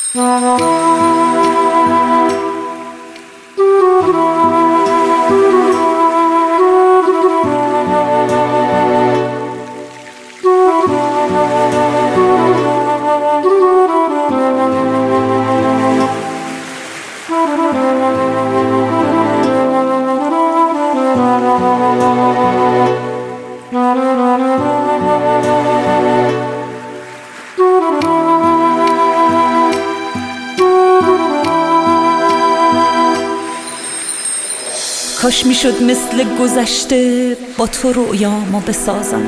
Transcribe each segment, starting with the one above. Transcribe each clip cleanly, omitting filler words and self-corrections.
کاش میشد مثل گذشته با تو رویامو بسازم،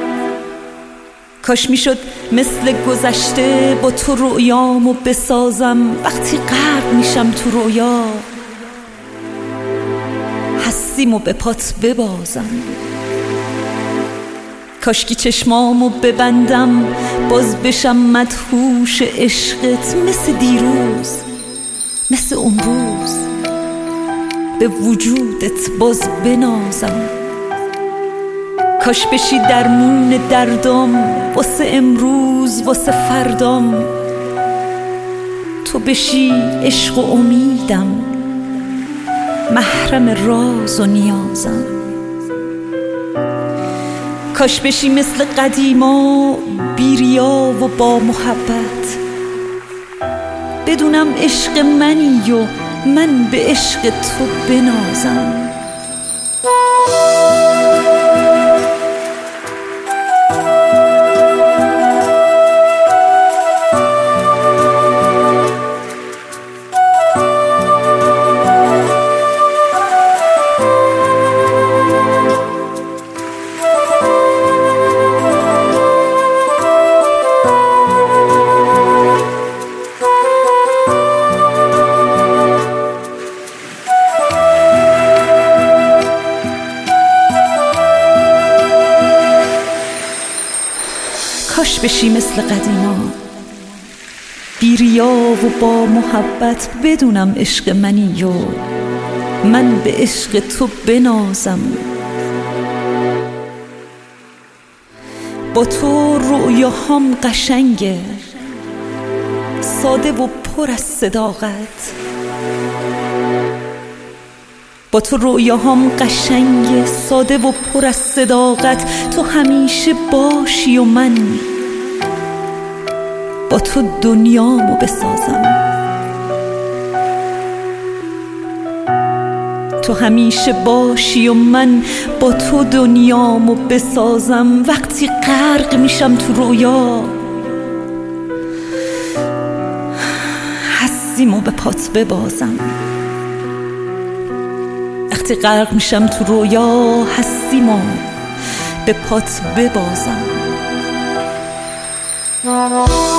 کاش میشد مثل گذشته با تو رویامو بسازم. وقتی غرق میشم تو رویا هستیمو به پات ببازم. کاش که چشمامو ببندم باز بشم مدهوش عشقت، مثل دیروز مثل امروز به وجودت باز بنازم. کاش بشی درمون دردم واسه امروز واسه فردام، تو بشی عشق و امیدم محرم راز و نیازم. کاش بشی مثل قدیما بیریا و با محبت، بدونم عشق منی و من به عشق تو بنازم. کاش بشی مثل قدیما بیریا و با محبت، بدونم عشق منی و من به عشق تو بنازم. با تو رویاهام قشنگه، ساده و پر از صداقت. با تو رویاهام قشنگه، ساده و پر از صداقت. تو همیشه باشی و من با تو دنیامو بسازم. تو همیشه باشی و من با تو دنیامو بسازم. وقتی غرق میشم تو رویا هستیمو به پات ببازم. وقتی غرق میشم تو رویا هستیمو به پات ببازم.